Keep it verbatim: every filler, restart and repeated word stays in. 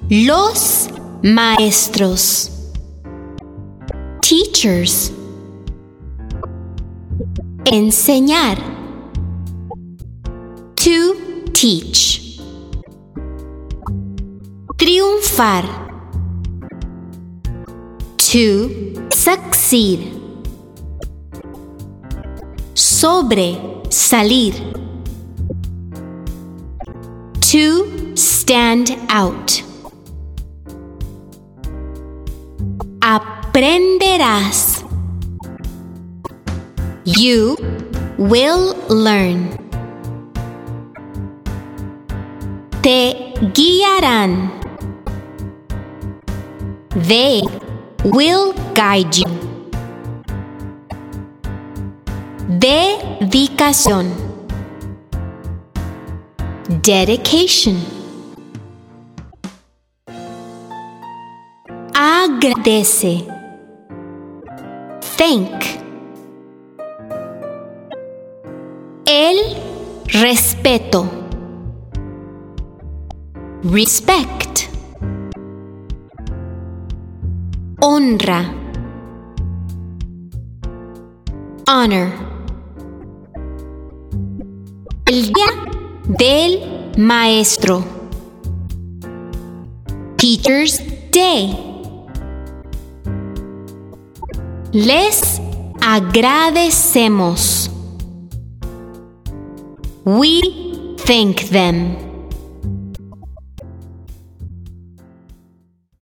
Los maestros. Teachers. Enseñar. To teach. Triunfar. To succeed. Sobre salir. To stand out. Aprenderás. You will learn. Te guiarán. They will guide you. Dedicación. Dedication. Agradece. Thank. El respeto. Respect. Honra. Honor. El día del maestro. Teacher's Day. Les agradecemos. We thank them.